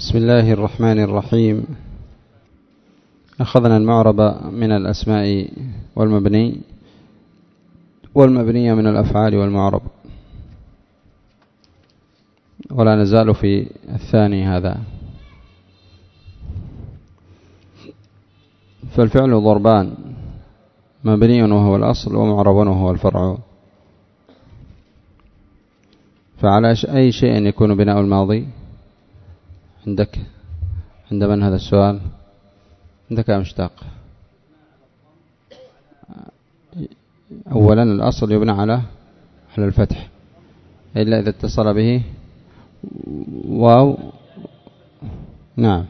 بسم الله الرحمن الرحيم. أخذنا المعرب من الأسماء والمبني من الأفعال والمعرب، ولا نزال في الثاني هذا. فالفعل ضربان، مبني وهو الأصل ومعرب وهو الفرع. فعلى أي شيء يكون بناء الماضي عندك؟ عند من هذا السؤال؟ عندك يا مشتاق. أولا الأصل يبنى على الفتح إلا إذا اتصل به واو. نعم.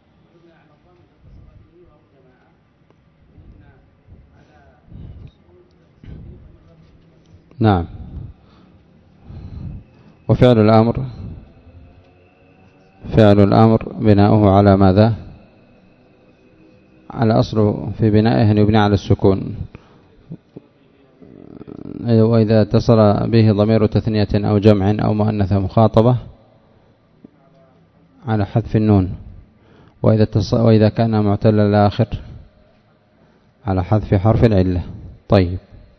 نعم. وفعل الأمر بناؤه على ماذا؟ على أصله في بنائه أن يبنى على السكون، وإذا اتصل به ضمير تثنية أو جمع أو مؤنث مخاطبة على حذف النون، وإذا كان معتل الآخر على حذف حرف العلة. طيب،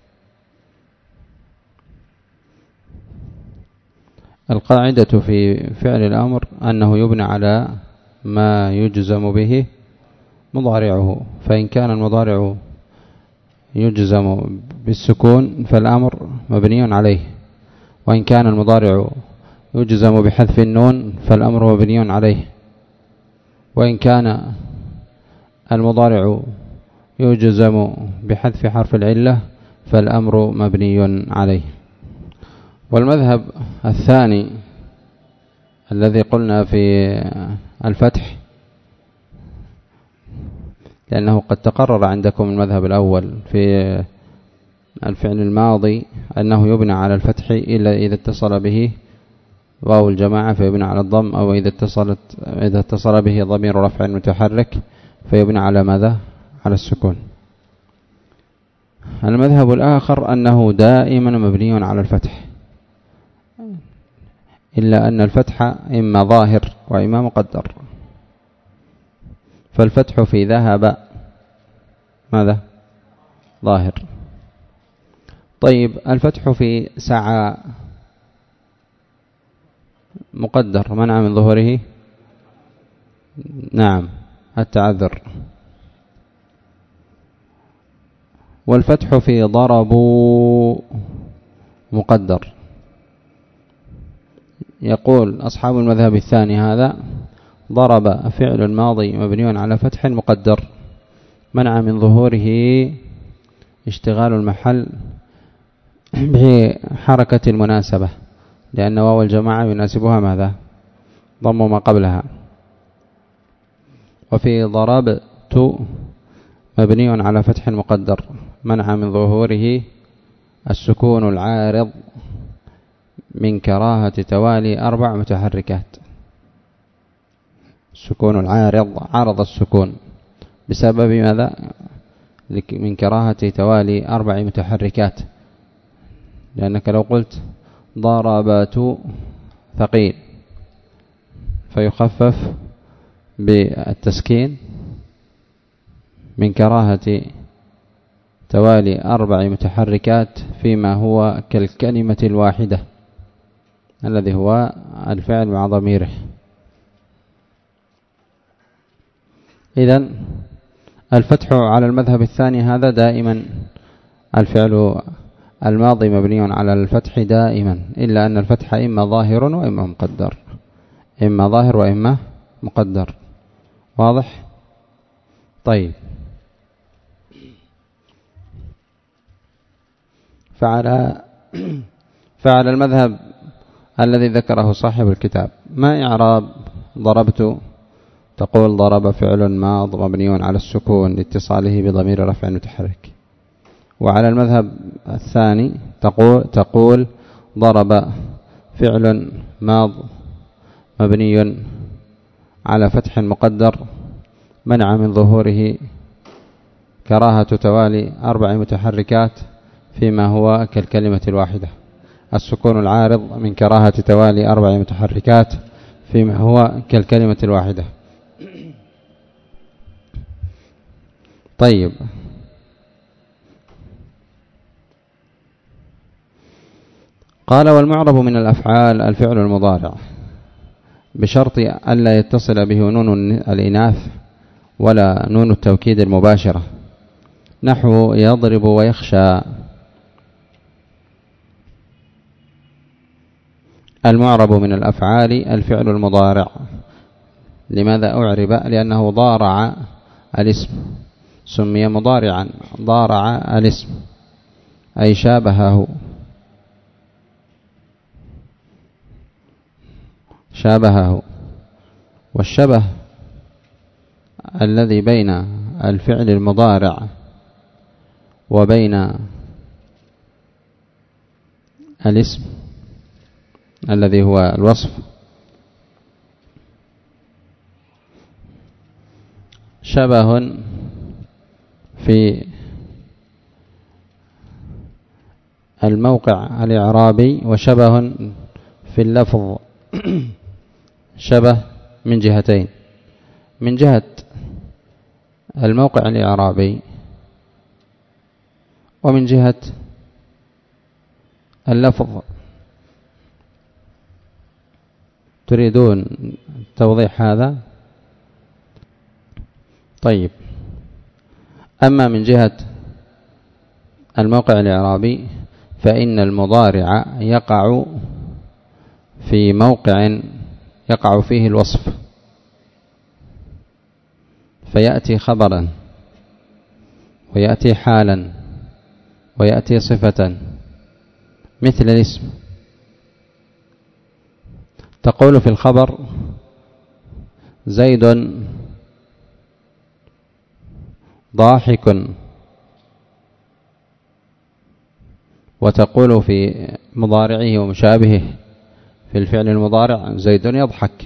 القاعدة في فعل الأمر أنه يبنى على ما يجزم به مضارعه، فإن كان المضارع يجزم بالسكون فالأمر مبني عليه، وإن كان المضارع يجزم بحذف النون فالأمر مبني عليه، وإن كان المضارع يجزم بحذف حرف العلة فالأمر مبني عليه. والمذهب الثاني الذي قلنا في الفتح، لأنه قد تقرر عندكم المذهب الأول في الفعل الماضي أنه يبنى على الفتح إلا إذا اتصل به واو الجماعة فيبنى على الضم، أو إذا اتصل به ضمير رفع متحرك فيبنى على ماذا؟ على السكون. المذهب الآخر أنه دائما مبني على الفتح، إلا أن الفتح إما ظاهر وإما مقدر. فالفتح في ذهب ماذا؟ ظاهر. طيب، الفتح في سعى مقدر، منع من ظهوره نعم التعذر. والفتح في ضربوا مقدر. يقول أصحاب المذهب الثاني هذا: ضرب فعل الماضي مبني على فتح مقدر، منع من ظهوره اشتغال المحل بحركة المناسبة، لأن واو الجماعة يناسبها ماذا؟ ضم ما قبلها. وفي ضربت مبني على فتح مقدر، منع من ظهوره السكون العارض من كراهة توالي 4 متحركات. السكون العارض عرض السكون بسبب ماذا؟ من كراهة توالي 4 متحركات، لأنك لو قلت ضربت ثقيل فيخفف بالتسكين من كراهة توالي 4 متحركات فيما هو كالكلمة الواحدة الذي هو الفعل مع ضميره. إذن الفتح على المذهب الثاني هذا دائما الفعل الماضي مبني على الفتح دائما، إلا أن الفتح إما ظاهر وإما مقدر، إما ظاهر وإما مقدر. واضح؟ طيب، فعلى المذهب الذي ذكره صاحب الكتاب، ما إعراب ضربت؟ تقول ضرب فعل ماض مبني على السكون لاتصاله بضمير رفع متحرك. وعلى المذهب الثاني تقول ضرب فعل ماض مبني على فتح مقدر، منع من ظهوره كراهة توالي 4 متحركات فيما هو كالكلمة الواحدة. السكون العارض من كراهة توالي 4 متحركات فيما هو كالكلمة الواحدة. طيب، قال والمعرب من الأفعال الفعل المضارع بشرط ألا يتصل به نون الإناث ولا نون التوكيد المباشرة، نحو يضرب ويخشى. المعرب من الأفعال الفعل المضارع. لماذا أعرب؟ لأنه ضارع الاسم، سمي مضارعا، ضارع الاسم أي شابهه، والشبه الذي بين الفعل المضارع وبين الاسم الذي هو الوصف شبه في الموقع الإعرابي وشبه في اللفظ. شبه من جهتين، من جهة الموقع الإعرابي ومن جهة اللفظ. تريدون توضيح هذا؟ طيب، أما من جهة الموقع الإعرابي فإن المضارع يقع في موقع يقع فيه الوصف، فيأتي خبرا ويأتي حالا ويأتي صفة مثل الاسم. تقول في الخبر زيد ضاحك، وتقول في مضارعه ومشابهه في الفعل المضارع زيد يضحك.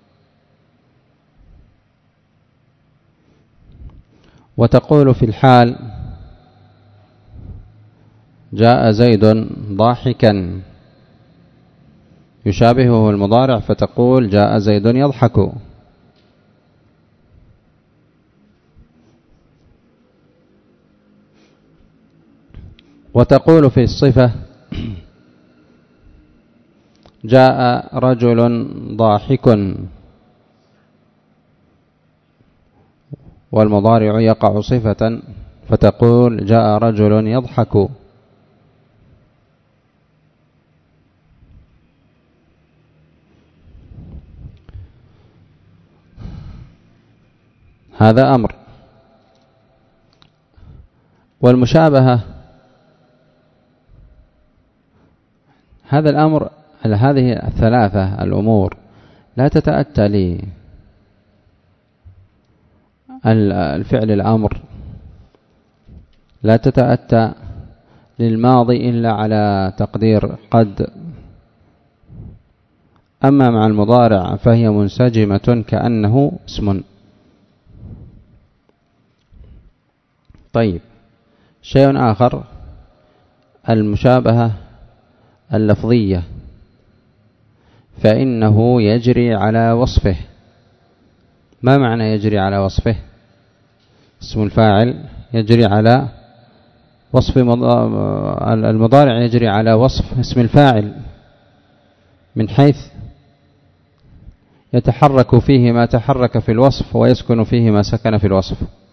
وتقول في الحال جاء زيد ضاحكا، يشابهه المضارع فتقول جاء زيد يضحك. وتقول في الصفة جاء رجل ضاحك، والمضارع يقع صفة فتقول جاء رجل يضحك. هذا أمر. والمشابهة هذا الأمر، هذه الثلاثة الأمور لا تتأتى لي الفعل الأمر، لا تتأتى للماضي إلا على تقدير قد. أما مع المضارع فهي منسجمة كأنه اسم. طيب، شيء آخر المشابهة اللفظية، فإنه يجري على وصفه. ما معنى يجري على وصفه؟ اسم الفاعل يجري على وصف المضارع، يجري على وصف اسم الفاعل من حيث يتحرك فيه ما تحرك في الوصف ويسكن فيه ما سكن في الوصف.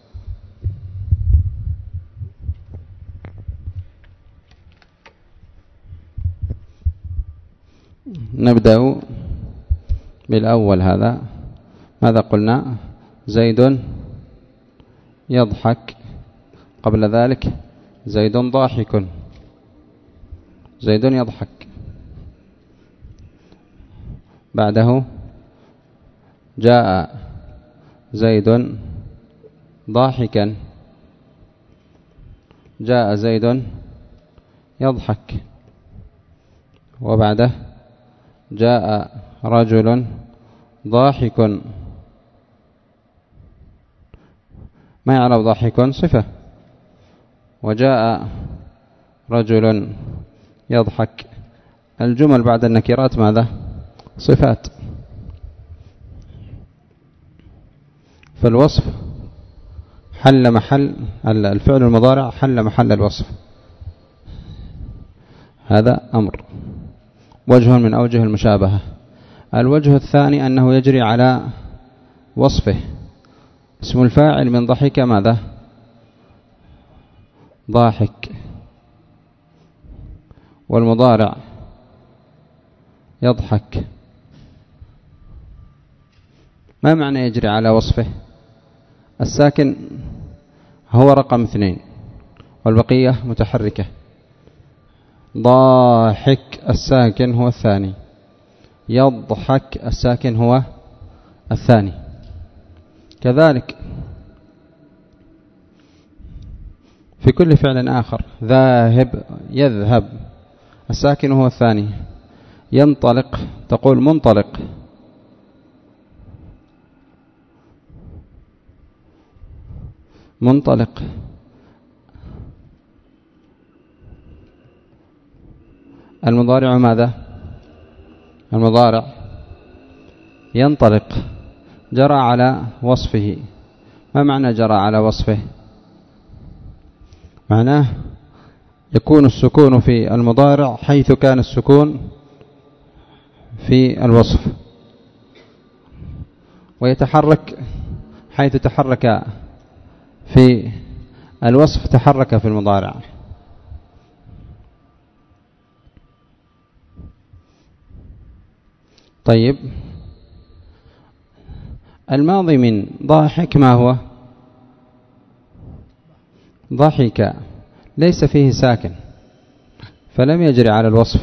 نبدأ بالأول. هذا ماذا قلنا؟ زيد يضحك، قبل ذلك زيد ضاحك، زيد يضحك، بعده جاء زيد ضاحكا، جاء زيد يضحك، وبعده جاء رجل ضاحك. ما يعرف ضاحك صفة، وجاء رجل يضحك. الجمل بعد النكرات ماذا؟ صفات. فالوصف حل محل الفعل المضارع حل محل الوصف. هذا أمر وجه من أوجه المشابهة. الوجه الثاني أنه يجري على وصفه. اسم الفاعل من ضحك ماذا؟ ضاحك. والمضارع يضحك. ما معنى يجري على وصفه؟ الساكن هو رقم 2 والبقية متحركة. ضاحك الساكن هو الثاني، يضحك الساكن هو الثاني. كذلك في كل فعل آخر. ذاهب يذهب الساكن هو الثاني. ينطلق تقول منطلق. منطلق. المضارع ماذا؟ المضارع ينطلق جرى على وصفه. ما معنى جرى على وصفه؟ معناه يكون السكون في المضارع حيث كان السكون في الوصف، ويتحرك حيث تحرك في الوصف تحرك في المضارع. طيب الماضي من ضاحك ما هو؟ ضحك، ليس فيه ساكن فلم يجري على الوصف.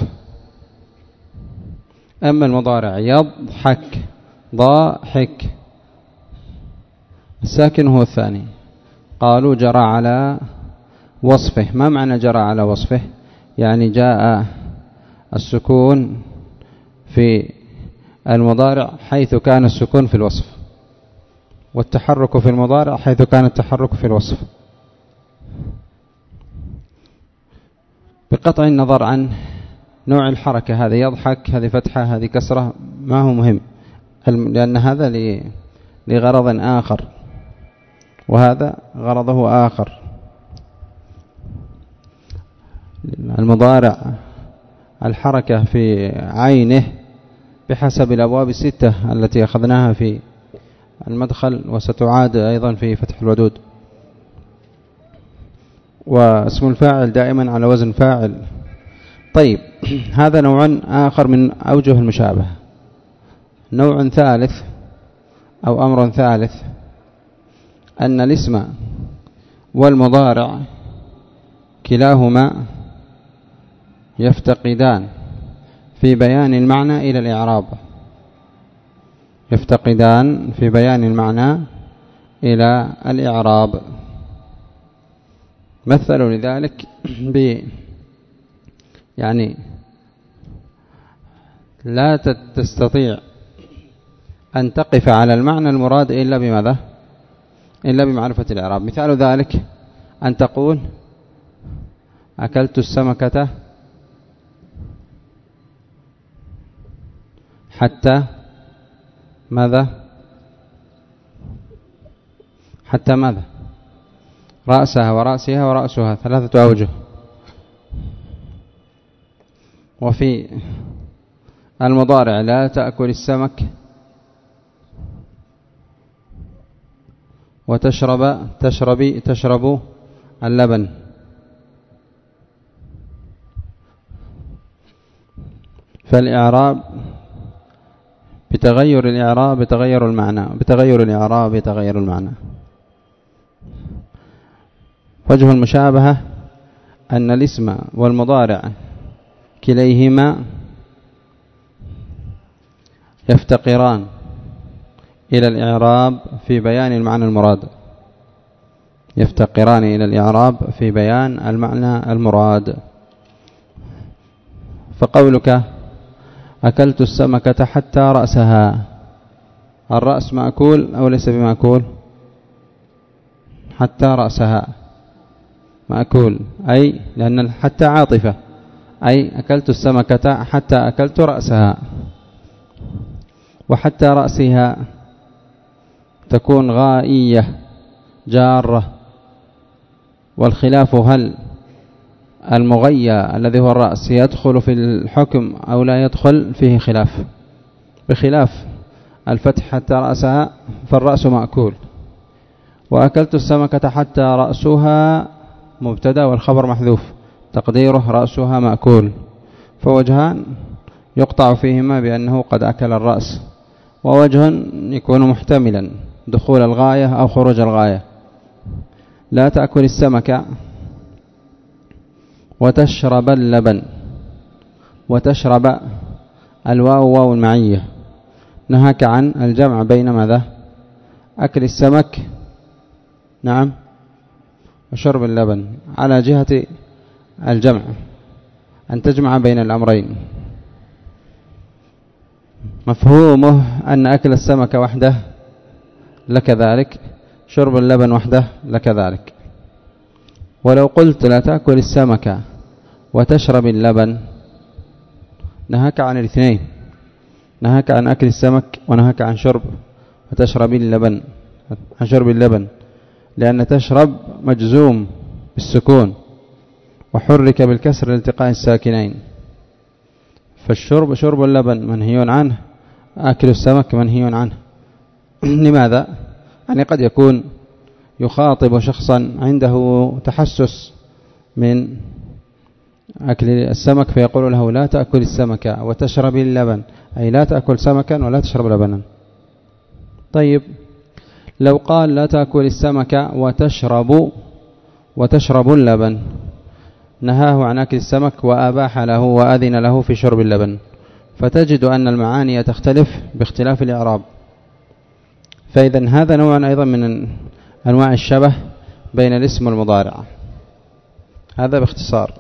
أما المضارع يضحك ضاحك الساكن هو الثاني. قالوا جرى على وصفه. ما معنى جرى على وصفه؟ يعني جاء السكون في المضارع حيث كان السكون في الوصف، والتحرك في المضارع حيث كان التحرك في الوصف، بقطع النظر عن نوع الحركة. هذا يضحك، هذه فتحة، هذه كسرة، ما هو مهم، لأن هذا لغرض آخر وهذا غرضه آخر. المضارع الحركة في عينه بحسب الأبواب 6 التي أخذناها في المدخل، وستعاد أيضا في فتح الودود. واسم الفاعل دائما على وزن فاعل. طيب هذا نوع آخر من أوجه المشابهة. نوع ثالث أو أمر ثالث أن الاسم والمضارع كلاهما يفتقدان في بيان المعنى إلى الإعراب. يفتقدان في بيان المعنى إلى الإعراب. مثلوا لذلك يعني لا تستطيع أن تقف على المعنى المراد إلا بماذا؟ إلا بمعرفة الإعراب. مثال ذلك أن تقول أكلت السمكة حتى ماذا؟ حتى ماذا؟ رأسها ورأسها ورأسها، 3 أوجه. وفي المضارع لا تأكل السمك تشرب اللبن. فالإعراب بتغير الإعراب بتغير المعنى، بتغير الإعراب بتغير المعنى. وجه المشابهة أن الاسم والمضارع كليهما يفتقران إلى الإعراب في بيان المعنى المراد. يفتقران إلى الإعراب في بيان المعنى المراد. فقولك أكلت السمكة حتى رأسها، الرأس مأكول أو ليس بمأكول؟ حتى رأسها مأكول، أي لأن حتى عاطفة، أي أكلت السمكة حتى أكلت رأسها. وحتى رأسها تكون غائية جارة. والخلاف هل المغيى الذي هو الرأس يدخل في الحكم أو لا يدخل، فيه خلاف، بخلاف الفتح حتى رأسها فالرأس مأكول، وأكلت السمكة حتى رأسها مبتدأ والخبر محذوف تقديره رأسها مأكول، فوجهان يقطع فيهما بأنه قد أكل الرأس، ووجه يكون محتملا دخول الغاية أو خروج الغاية. لا تأكل السمكة وتشرب اللبن، وتشرب الواو واو المعية، نهاك عن الجمع بين ماذا؟ أكل السمك نعم وشرب اللبن، على جهة الجمع أن تجمع بين الأمرين. مفهومه أن أكل السمك وحده لك ذلك، شرب اللبن وحده لك ذلك. ولو قلت لا تأكل السمك وتشرب اللبن نهاك عن الاثنين، نهاك عن أكل السمك ونهاك عن شرب وتشرب اللبن، عن شرب اللبن، لأن تشرب مجزوم بالسكون وحرك بالكسر لالتقاء الساكنين، فالشرب شرب اللبن منهي عنه، أكل السمك منهي عنه. لماذا؟ يعني قد يكون يخاطب شخصا عنده تحسس من أكل السمك فيقول له لا تأكل السمك وتشرب اللبن، أي لا تأكل سمكا ولا تشرب لبنا. طيب لو قال لا تأكل السمك وتشرب اللبن، نهاه عن أكل السمك وأباح له وأذن له في شرب اللبن، فتجد أن المعاني تختلف باختلاف الإعراب. فإذا هذا نوع أيضا من أنواع الشبه بين الاسم والمضارع، هذا باختصار.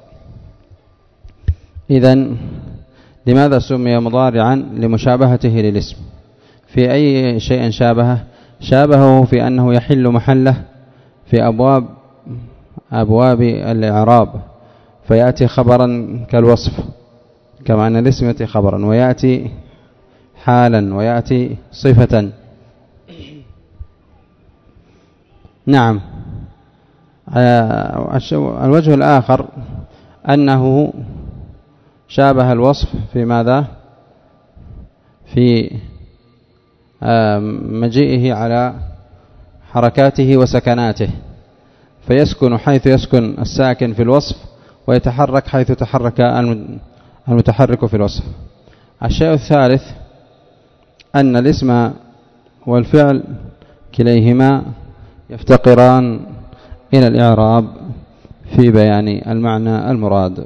إذن لماذا سمي مضارعا؟ لمشابهته للاسم. في أي شيء شابهه في أنه يحل محله في أبواب الإعراب، فيأتي خبرا كالوصف، كما أن الاسم يأتي خبرا ويأتي حالا ويأتي صفة. نعم. الوجه الآخر أنه شابه الوصف في ماذا؟ في مجيئه على حركاته وسكناته، فيسكن حيث يسكن الساكن في الوصف ويتحرك حيث تحرك المتحرك في الوصف. الشيء الثالث أن الاسم والفعل كليهما يفتقران إلى الإعراب في بيان المعنى المراد.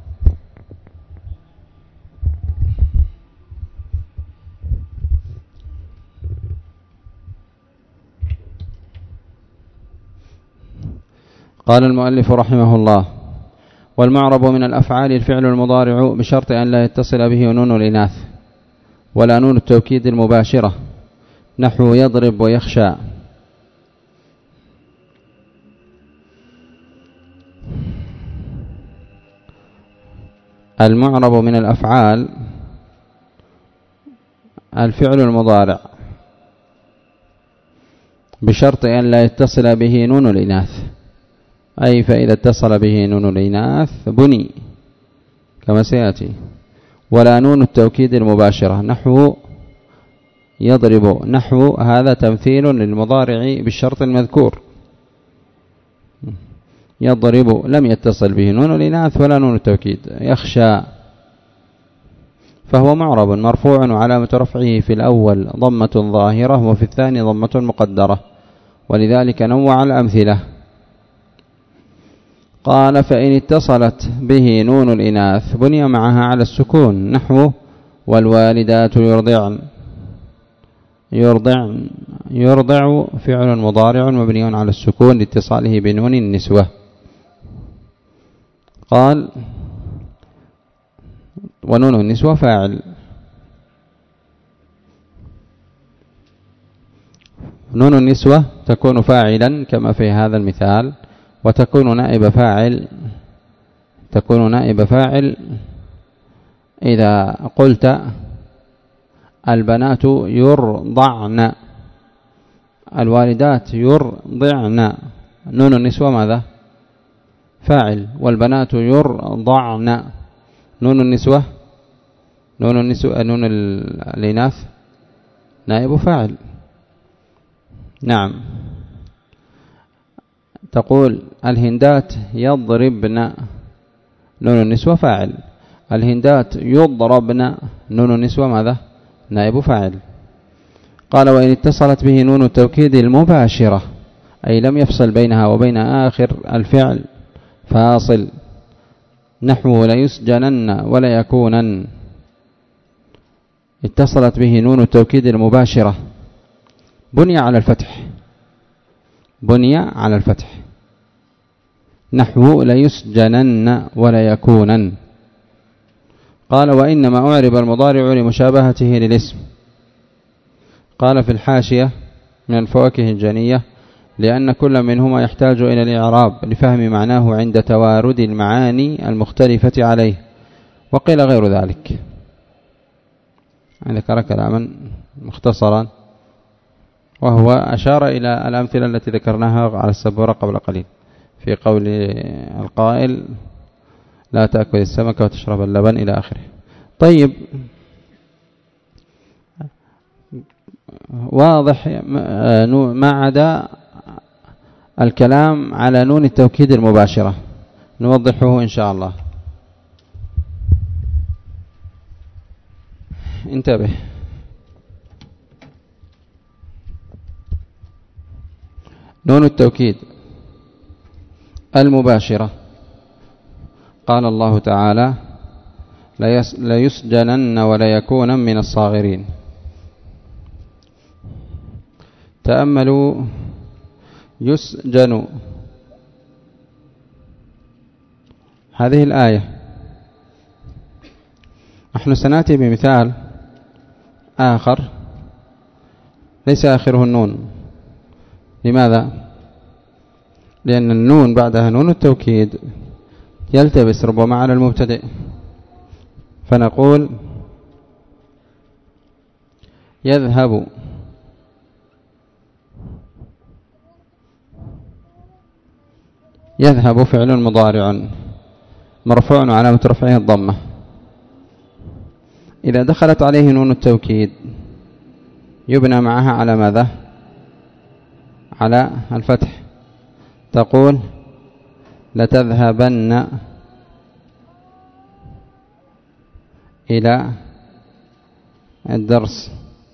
قال المؤلف رحمه الله: والمعرب من الأفعال الفعل المضارع بشرط أن لا يتصل به نون الإناث ولا نون التوكيد المباشرة، نحو يضرب ويخشى. المعرب من الأفعال الفعل المضارع بشرط أن لا يتصل به نون الإناث، أي فإذا اتصل به نون الإناث بني كما سيأتي، ولا نون التوكيد المباشرة، نحو يضرب. نحو هذا تمثيل للمضارع بالشرط المذكور، يضرب لم يتصل به نون الإناث ولا نون التوكيد. يخشى فهو معرب مرفوع وعلامة رفعه في الأول ضمة ظاهرة وفي الثاني ضمة مقدرة، ولذلك نوع الأمثلة. قال: فإن اتصلت به نون الإناث بني معها على السكون، نحو والوالدات يرضعن. يرضع فعل مضارع مبني على السكون لاتصاله بنون النسوة. قال: ونون النسوة فاعل. نون النسوة تكون فاعلا كما في هذا المثال، وتكون نائب فاعل إذا قلت البنات يرضعن، الوالدات يرضعن، نون النسوة ماذا؟ فاعل. والبنات يرضعن، نون النسوة نون الإناث نائب فاعل. نعم. تقول الهندات يضربن، نون النسوة فاعل. الهندات يضربن، نون النسوة ماذا؟ نائب فاعل. قال وإن اتصلت به نون التوكيد المباشرة، أي لم يفصل بينها وبين آخر الفعل فاصل، نحو ليسجنن ولا يكونن. اتصلت به نون التوكيد المباشرة، بني على الفتح، نحو ليسجنن ولا يكونن. قال وإنما أعرب المضارع لمشابهته للاسم. قال في الحاشية من الفواكه الجنية لأن كل منهما يحتاج إلى الإعراب لفهم معناه عند توارد المعاني المختلفة عليه، وقيل غير ذلك. ذكر كلاما مختصرا، وهو أشار إلى الأمثلة التي ذكرناها على السبورة قبل قليل في قول القائل لا تأكل السمك وتشرب اللبن إلى آخره. طيب، واضح ما عدا الكلام على نون التوكيد المباشرة، نوضحه إن شاء الله. انتبه، نون التوكيد المباشرة قال الله تعالى ليسجنن ولا يكون من الصاغرين. تأملوا يسجن، هذه الآية. نحن سنأتي بمثال آخر ليس آخره النون. لماذا؟ لأن النون بعدها نون التوكيد يلتبس ربما على المبتدئ، فنقول يذهب فعل مضارع مرفوع علامة رفعه الضمة. إذا دخلت عليه نون التوكيد يبنى معها على ماذا؟ على الفتح. تقول لتذهبن إلى الدرس،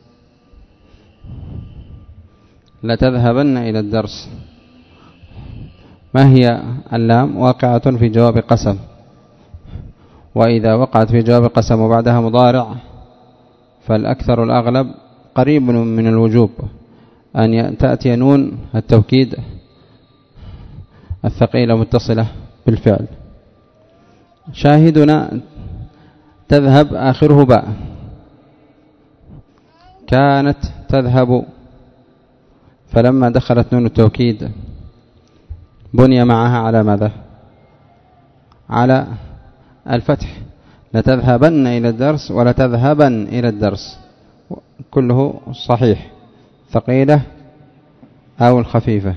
لتذهبن إلى الدرس. ما هي اللام؟ واقعة في جواب قسم، وإذا وقعت في جواب قسم وبعدها مضارع فالأكثر الأغلب قريب من الوجوب أن تأتي نون التوكيد الثقيلة متصلة بالفعل. شاهدنا تذهب آخره باء، كانت تذهب، فلما دخلت نون التوكيد بني معها على ماذا؟ على الفتح. لتذهبن إلى الدرس ولتذهبن إلى الدرس، كله صحيح، ثقيلة أو الخفيفة.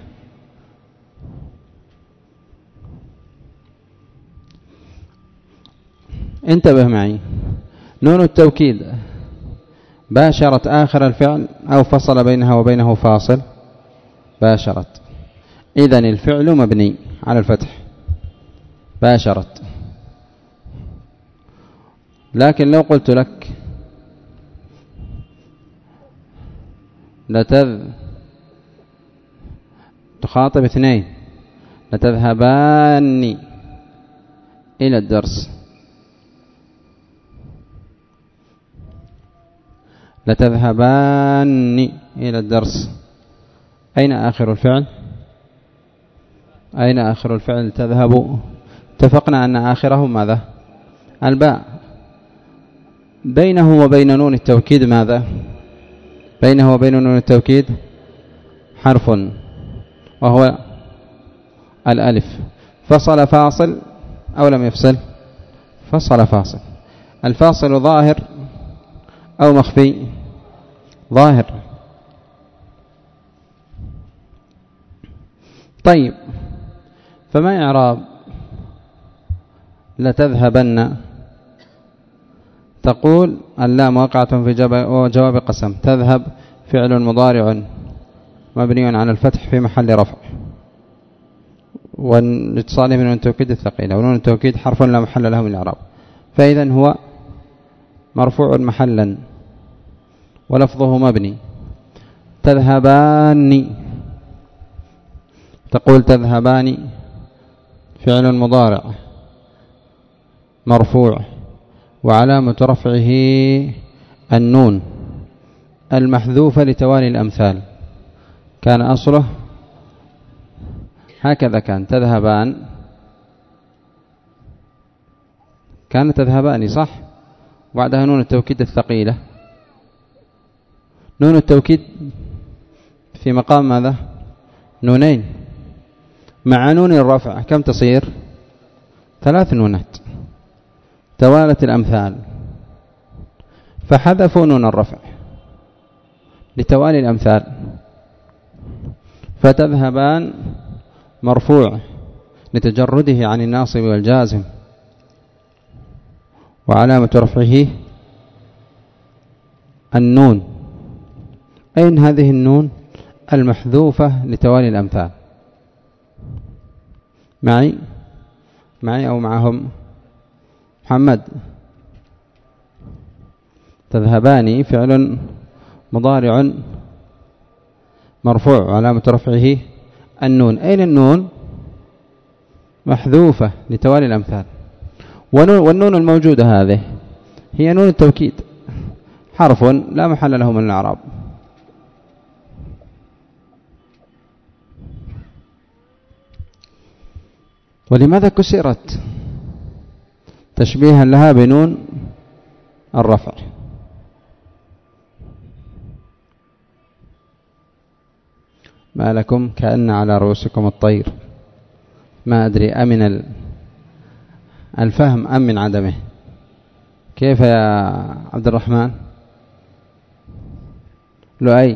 انتبه معي، نون التوكيد باشرت آخر الفعل أو فصل بينها وبينه فاصل؟ باشرت، إذن الفعل مبني على الفتح، باشرت. لكن لو قلت لك تخاطب اثنين، لتذهبان إلى الدرس، لتذهبان إلى الدرس، أين آخر الفعل؟ أين آخر الفعل؟ تذهب. اتفقنا أن آخره ماذا؟ الباء. بينه وبين نون التوكيد ماذا؟ بينه وبين نون التوكيد حرف وهو الألف. فصل فاصل أو لم يفصل؟ فصل فاصل. الفاصل ظاهر أو مخفي؟ ظاهر. طيب، فما إعراب لتذهبن؟ تقول اللام واقعة في جواب قسم. تذهب فعل مضارع مبني على الفتح في محل رفع، والاتصال من التوكيد الثقيلة، ونون التوكيد حرف لا محل له من الإعراب، فإذا هو مرفوع محلا ولفظه مبني. تذهبان، تقول تذهبان فعل مضارع مرفوع وعلامة رفعه النون المحذوفة لتوالي الأمثال. كان أصله هكذا، كان تذهبان، كانت تذهبان صح، وبعدها نون التوكيد الثقيلة. نون التوكيد في مقام ماذا؟ نونين، مع نون الرفع كم تصير؟ 3 نونات توالت الأمثال، فحذفوا نون الرفع لتوالي الأمثال، فتذهبان مرفوع لتجرده عن الناصب والجازم، وعلامة رفعه النون. أين هذه النون المحذوفة لتوالي الأمثال؟ معي أو معهم؟ محمد. تذهبان فعل مضارع مرفوع علامة رفعه النون. أين النون؟ محذوفة لتوالي الأمثال. والنون الموجودة هذه هي نون التوكيد، حرف لا محل له من الإعراب. ولماذا كسرت؟ تشبيها لها بنون الرفع. ما لكم كأن على رؤوسكم الطير؟ ما أدري أمن الفهم أم من عدمه؟ كيف يا عبد الرحمن؟ لؤي،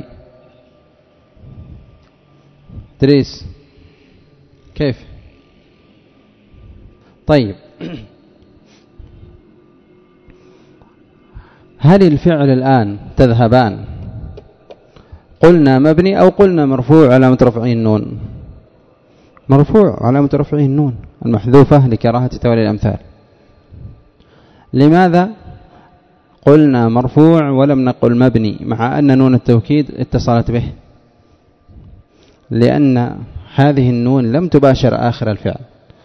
إدريس، كيف؟ طيب، هل الفعل الآن تذهبان قلنا مبني أو قلنا مرفوع علامة رفعه النون؟ مرفوع علامة رفعه النون المحذوفة لكراهة توالي الأمثال. لماذا قلنا مرفوع ولم نقل مبني مع أن نون التوكيد اتصلت به؟ لأن هذه النون لم تباشر آخر الفعل،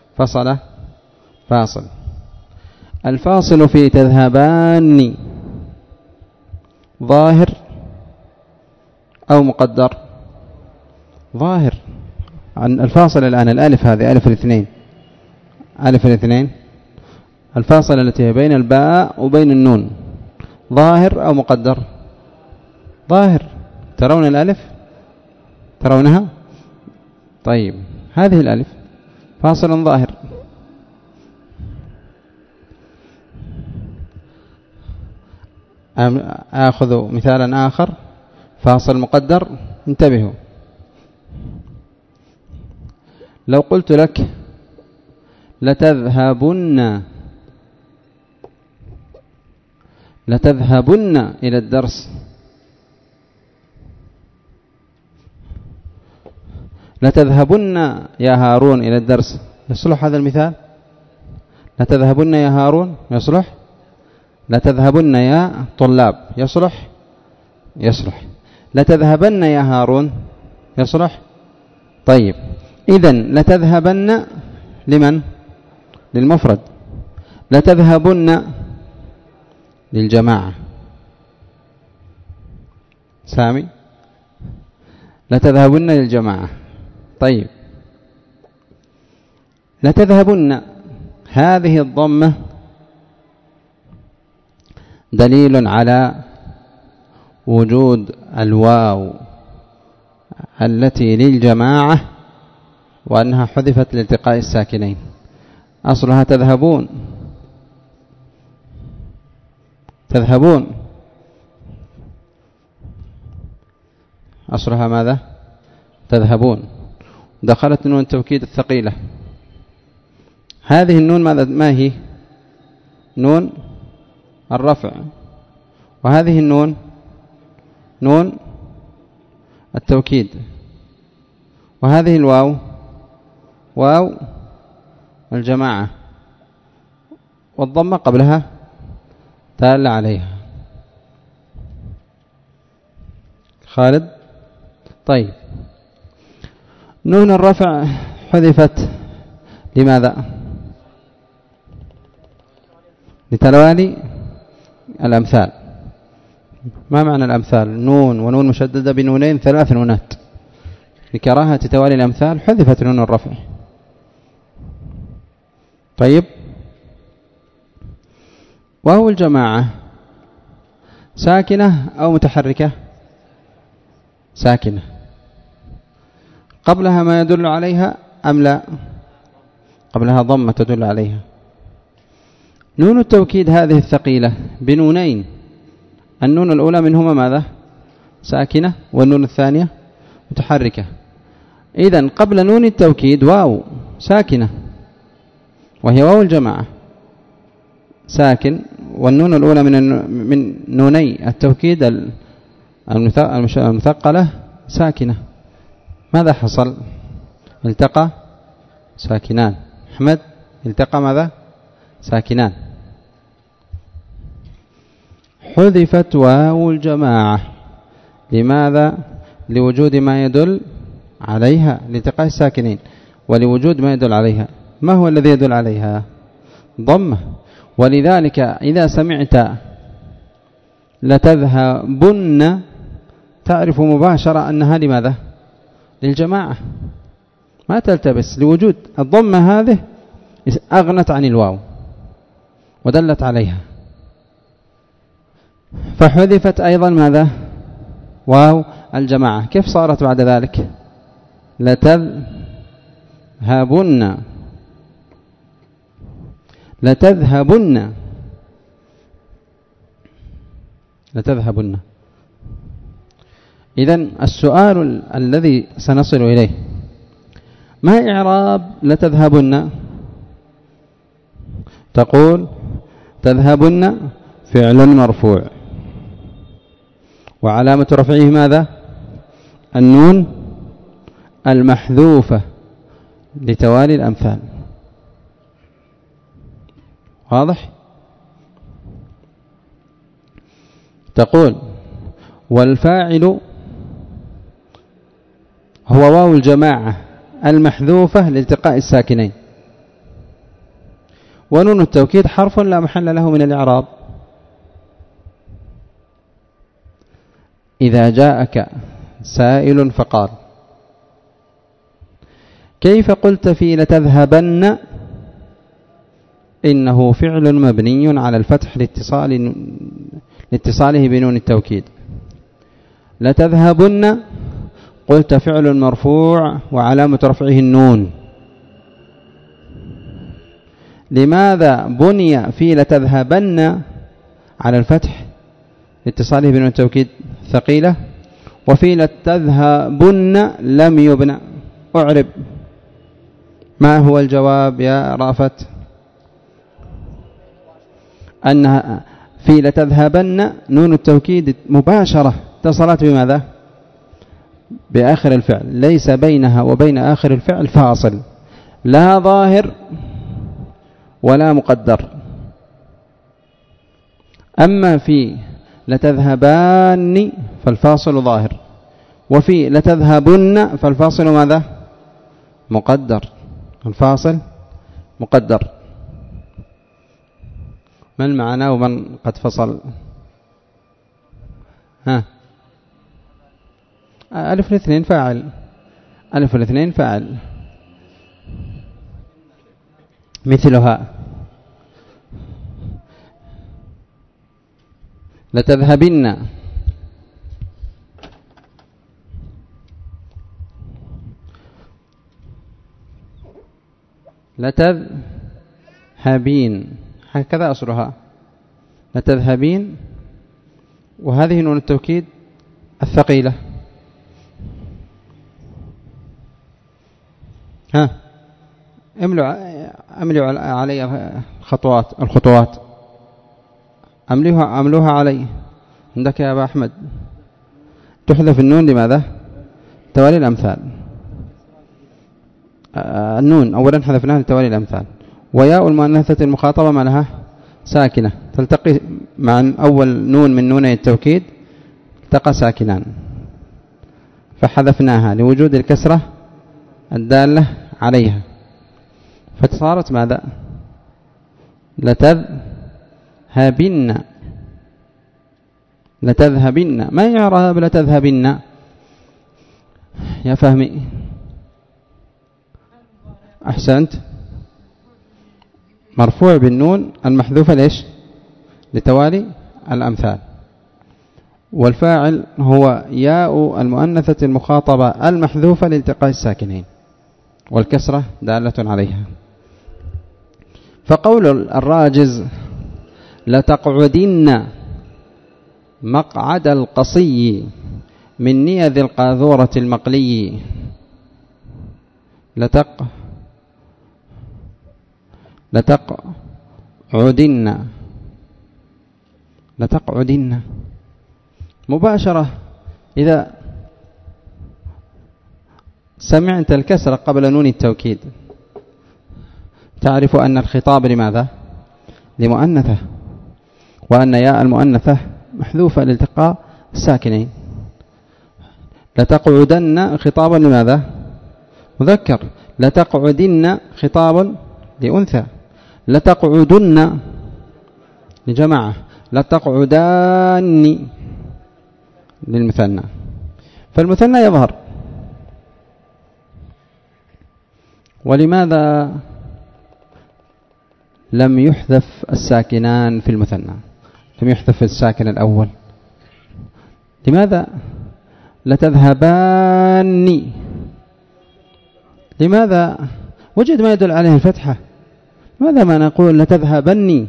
فاصل. الفاصل في تذهبان ظاهر أو مقدر؟ ظاهر. الفاصل الآن الألف، هذه ألف الاثنين، الفاصل التي بين الباء وبين النون ظاهر أو مقدر؟ ظاهر. ترون الألف؟ ترونها؟ طيب، هذه الألف فاصل ظاهر. آخذ مثالا آخر، فاصل مقدر. انتبهوا، لو قلت لك لتذهبن إلى الدرس، لتذهبن يا هارون إلى الدرس، يصلح هذا المثال؟ لتذهبن يا هارون يصلح؟ لتذهبن يا طلاب يصلح؟ لتذهبن يا هارون يصلح؟ طيب، إذن لتذهبن لمن؟ للمفرد. لتذهبن للجماعة. سامي؟ لتذهبن للجماعة. طيب، لتذهبن هذه الضمة دليل على وجود الواو التي للجماعة وأنها حذفت لالتقاء الساكنين. أصلها تذهبون، أصلها ماذا؟ تذهبون. دخلت نون التوكيد الثقيلة. هذه النون ما هي؟ نون الرفع. وهذه النون نون التوكيد. وهذه الواو واو الجماعة، والضمة قبلها دال عليها. خالد؟ طيب، نون الرفع حذفت لماذا؟ لتوالي الأمثال. ما معنى الأمثال؟ نون ونون مشددة بنونين 3 نونات، لكراهة توالي الأمثال حذفت نون الرفع. طيب، واو الجماعة ساكنة أو متحركة؟ ساكنة. قبلها ما يدل عليها أم لا؟ قبلها ضمة تدل عليها. نون التوكيد هذه الثقيلة بنونين، النون الأولى منهما ماذا؟ ساكنة، والنون الثانية متحركة. إذن قبل نون التوكيد واو ساكنة وهي واو الجماعة ساكن، والنون الأولى من نوني التوكيد المثقلة ساكنة. ماذا حصل؟ التقى ساكنان. أحمد، التقى ماذا؟ ساكنان. حذفت واو الجماعة. لماذا؟ لوجود ما يدل عليها، لالتقاء الساكنين، ولوجود ما يدل عليها. ما هو الذي يدل عليها؟ ضمة. ولذلك إذا سمعت لتذهبن تعرف مباشرة أنها لماذا؟ للجماعة، ما تلتبس، لوجود الضمة هذه أغنت عن الواو ودلت عليها. فحذفت أيضا ماذا؟ واو الجماعة. كيف صارت بعد ذلك؟ لتذهبن. لتذهبن. لتذهبن. إذن السؤال الذي سنصل إليه، ما إعراب لتذهبن؟ تقول تذهبن فعل مرفوع، وعلامة رفعه ماذا؟ النون المحذوفة لتوالي الأمثال. واضح؟ تقول والفاعل هو واو الجماعة المحذوفة لالتقاء الساكنين، ونون التوكيد حرف لا محل له من الإعراب. إذا جاءك سائل فقال كيف قلت في لتذهبن؟ إنه فعل مبني على الفتح لاتصاله بنون التوكيد. لتذهبن قلت فعل مرفوع وعلامة رفعه النون. لماذا بني في لتذهبن على الفتح لاتصاله بنون التوكيد ثقيلة، وفي لتذهبن لم يبنى؟ أعرب. ما هو الجواب يا رافت؟ أنها في لتذهبن نون التوكيد مباشرة اتصلت بماذا؟ بآخر الفعل، ليس بينها وبين آخر الفعل فاصل، لا ظاهر ولا مقدر. أما في لتذهبان فالفاصل ظاهر، وفي لتذهبن فالفاصل ماذا؟ مقدر. الفاصل مقدر. ما المعنى ومن قد فصل؟ ألف الاثنين فاعل. ألف الاثنين فاعل. مثلها لتذهبن. لتذهبين، هكذا أصلها لتذهبين، وهذه نون التوكيد الثقيلة. ها املوا علي الخطوات أملوها علي. عندك يا أبا أحمد تحذف النون لماذا؟ توالي الأمثال. النون أولا حذفناها لتوالي الأمثال. وياء المؤنثة المخاطبة ما لها ساكنة تلتقي مع أول نون من نوني التوكيد التقى ساكنان فحذفناها لوجود الكسرة الدالة عليها فصارت ماذا؟ لتذهبن. ما يعرب لتذهبن يا فهمي؟ أحسنت. مرفوع بالنون المحذوفة ليش؟ لتوالي الأمثال. والفاعل هو ياء المؤنثة المخاطبة المحذوفة لالتقاء الساكنين والكسرة دالة عليها. فقول الراجز لتقعدن مقعد القصي من نيذ القاذورة المقلي. لتقعدن مباشرة. إذا سمعت الكسر قبل نون التوكيد تعرف أن الخطاب لماذا؟ لمؤنثة، وأن ياء المؤنثة محذوفة لالتقاء الساكنين. لتقعدن خطابا لماذا؟ مذكر. لتقعدن خطاب لأنثى. لتقعدن لجماعة. لتقعدان للمثنى. فالمثنى يظهر. ولماذا لم يحذف الساكنان في المثنى؟ لم يحذف الساكن الأول. لماذا لتذهبان؟ لماذا وجد ما يدل عليه الفتحة؟ ماذا ما نقول لتذهبني؟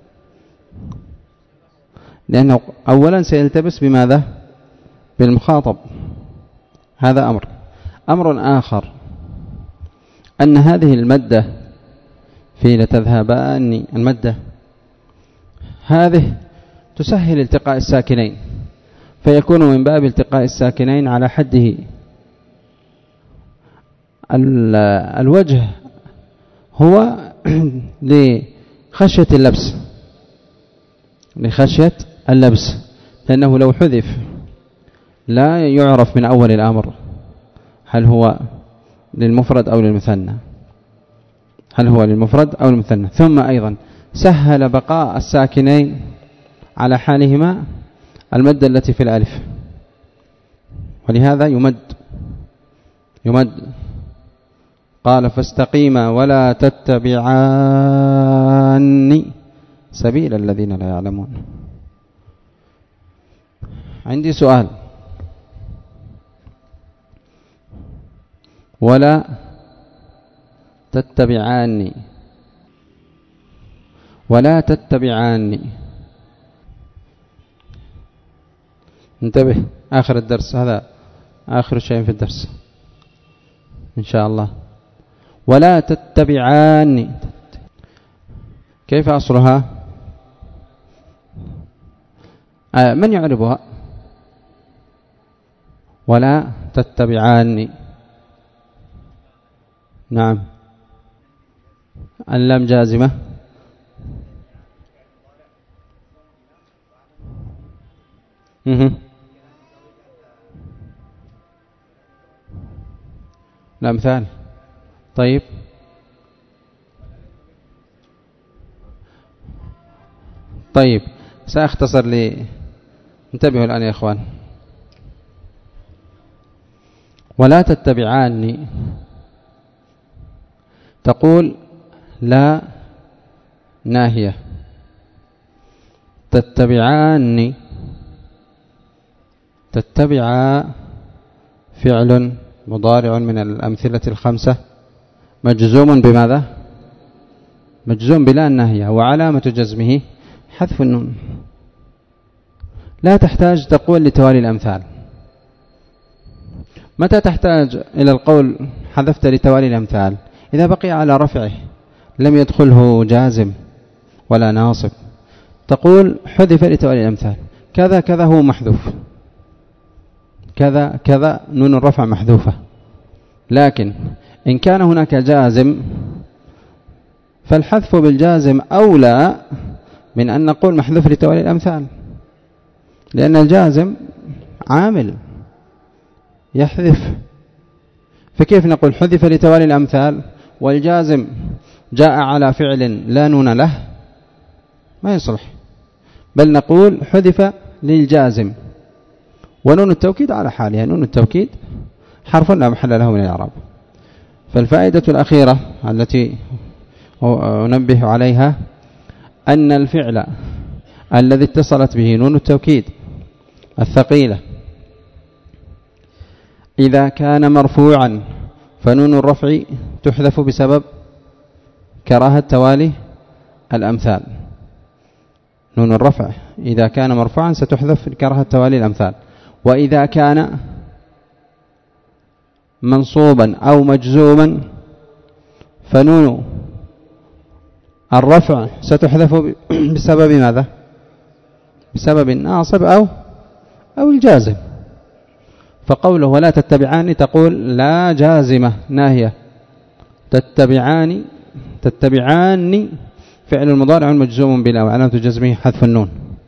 لأنه أولا سيلتبس بماذا؟ بالمخاطب. هذا أمر آخر أن هذه المادة في لتذهبان المادة هذه تسهل التقاء الساكنين، فيكون من باب التقاء الساكنين على حده. الوجه هو لخشية اللبس، لأنه لو حذف لا يعرف من أول الأمر هل هو للمفرد أو للمثنى، ثم أيضا سهل بقاء الساكنين على حالهما المد التي في الألف، ولهذا يمد. قال فاستقيما ولا تتبعان سبيل الذين لا يعلمون. عندي سؤال. ولا تتبعان انتبه، آخر الدرس، هذا آخر شيء في الدرس إن شاء الله. ولا تتبعان كيف أصلها؟ من يعربها؟ ولا تتبعان. نعم. اللام جازمة. الأمثال. طيب سأختصر لي. انتبهوا الآن يا إخوان. ولا تتبعاني تقول لا ناهية. تتبعاني تتبع فعل مضارع من الأمثلة الخمسة مجزوم بماذا؟ مجزوم بلا الناهية، وعلامة جزمه حذف النون. لا تحتاج تقول لتوالي الأمثال. متى تحتاج إلى القول حذفت لتوالي الأمثال، إذا بقي على رفعه لم يدخله جازم ولا ناصب، تقول حذف لتوالي الأمثال، كذا كذا هو محذوف، كذا كذا نون الرفع محذوفة. لكن إن كان هناك جازم فالحذف بالجازم أولى من أن نقول محذوف لتوالي الأمثال، لأن الجازم عامل يحذف، فكيف نقول حذف لتوالي الأمثال والجازم جاء على فعل لا نون له؟ ما يصلح، بل نقول حذف للجازم، ونون التوكيد على حالها، نون التوكيد حرف لا محل له من الإعراب. فالفائدة الأخيرة التي أنبه عليها أن الفعل الذي اتصلت به نون التوكيد الثقيلة إذا كان مرفوعا فنون الرفع تحذف بسبب كراهة توالي الأمثال. نون الرفع إذا كان مرفوعا ستحذف كراهة توالي الأمثال، وإذا كان منصوبا أو مجزوما فنون الرفع ستحذف بسبب ماذا؟ بسبب الناصب أو الجازم. فقوله ولا تتبعان تقول لا جازمة ناهية، تتبعان فعل المضارع مجزوم بلا وعلامة جزمه حذف النون،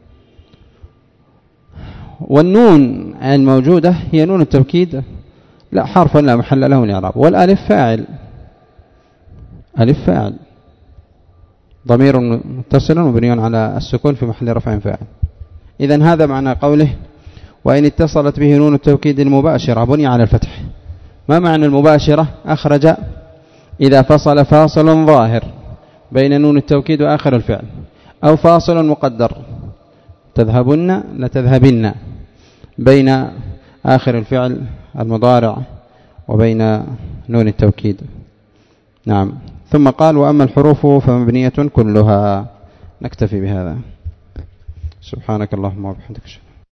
والنون الموجودة هي نون التوكيد لا حرف لا محل له من الإعراب، والالف فاعل، ألف فاعل ضمير متصل مبني على السكون في محل رفع فاعل. إذن هذا معنى قوله وإن اتصلت به نون التوكيد المباشرة بني على الفتح. ما معنى المباشرة؟ أخرج إذا فصل فاصل ظاهر بين نون التوكيد وآخر الفعل، أو فاصل مقدر تذهبن لتذهبن بين آخر الفعل المضارع وبين نون التوكيد. نعم. ثم قال وأما الحروف فمبنية كلها. نكتفي بهذا. سبحانك اللهم وبحمدك.